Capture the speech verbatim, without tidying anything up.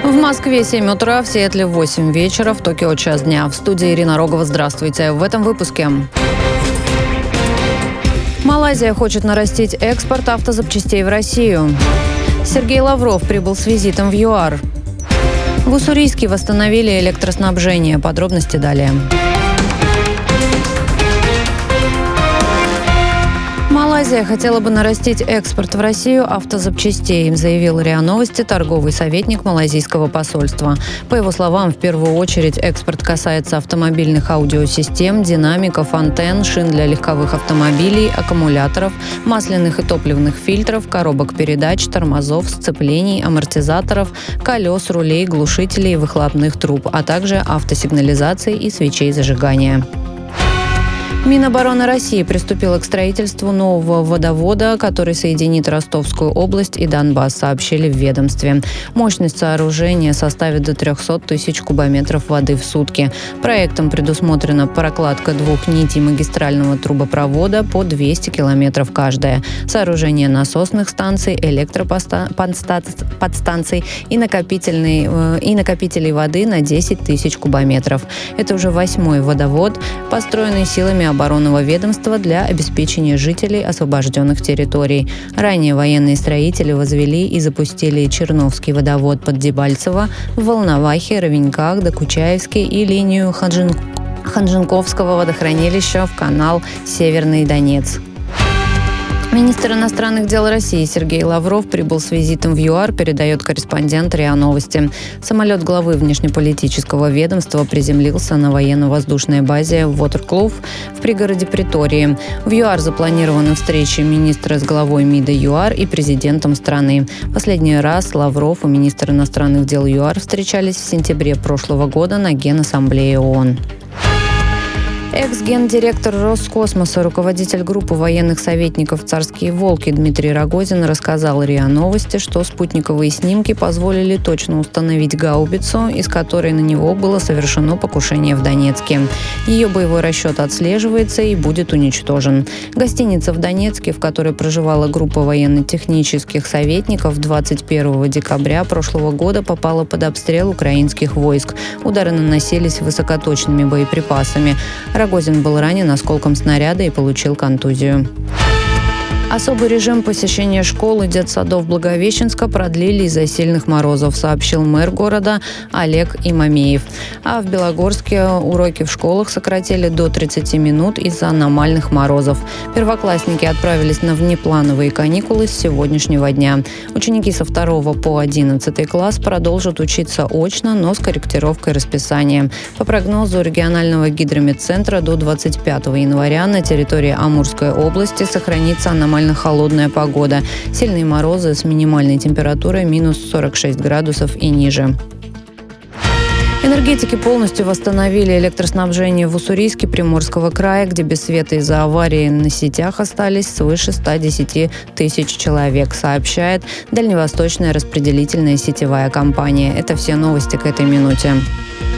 В Москве семь утра, в Сиэтле восемь вечера, в Токио час дня. В студии Ирина Рогова. Здравствуйте. В этом выпуске. Малайзия хочет нарастить экспорт автозапчастей в Россию. Сергей Лавров прибыл с визитом в ЮАР. В Уссурийске восстановили электроснабжение. Подробности далее. Малайзия хотела бы нарастить экспорт в Россию автозапчастей, заявил РИА Новости торговый советник малайзийского посольства. По его словам, в первую очередь экспорт касается автомобильных аудиосистем, динамиков, антенн, шин для легковых автомобилей, аккумуляторов, масляных и топливных фильтров, коробок передач, тормозов, сцеплений, амортизаторов, колес, рулей, глушителей, выхлопных труб, а также автосигнализации и свечей зажигания. Минобороны России приступила к строительству нового водовода, который соединит Ростовскую область и Донбасс, сообщили в ведомстве. Мощность сооружения составит до триста тысяч кубометров воды в сутки. Проектом предусмотрена прокладка двух нитей магистрального трубопровода по двести километров каждая, сооружение насосных станций, электроподстанций и, накопительной, и накопителей воды на десять тысяч кубометров. Это уже восьмой водовод, построенный силами оборонного ведомства для обеспечения жителей освобожденных территорий. Ранее военные строители возвели и запустили Черновский водовод под Дебальцево, в Волновахе, Ровеньках, Докучаевске и линию Хаджин... Ханжинковского водохранилища в канал Северный Донец. Министр иностранных дел России Сергей Лавров прибыл с визитом в ЮАР, передает корреспондент РИА Новости. Самолет главы внешнеполитического ведомства приземлился на военно-воздушной базе Вотерклув в пригороде Претории. В ЮАР запланированы встречи министра с главой МИДа ЮАР и президентом страны. Последний раз Лавров и министр иностранных дел ЮАР встречались в сентябре прошлого года на Генассамблее ООН. Экс-гендиректор Роскосмоса, руководитель группы военных советников «Царские волки» Дмитрий Рогозин рассказал РИА Новости, что спутниковые снимки позволили точно установить гаубицу, из которой на него было совершено покушение в Донецке. Ее боевой расчет отслеживается и будет уничтожен. Гостиница в Донецке, в которой проживала группа военно-технических советников, двадцать первого декабря прошлого года попала под обстрел украинских войск. Удары наносились высокоточными боеприпасами. Рогозин был ранен осколком снаряда и получил контузию. Особый режим посещения школ и детсадов Благовещенска продлили из-за сильных морозов, сообщил мэр города Олег Имамеев. А в Белогорске уроки в школах сократили до тридцати минут из-за аномальных морозов. Первоклассники отправились на внеплановые каникулы с сегодняшнего дня. Ученики со второго по одиннадцатый класс продолжат учиться очно, но с корректировкой расписания. По прогнозу регионального гидрометцентра до двадцать пятого января на территории Амурской области сохранится аномальная холодная погода. Сильные морозы с минимальной температурой минус сорок шесть градусов и ниже. Энергетики полностью восстановили электроснабжение в Уссурийске Приморского края, где без света из-за аварии на сетях остались свыше ста десяти тысяч человек, сообщает Дальневосточная распределительная сетевая компания. Это все новости к этой минуте.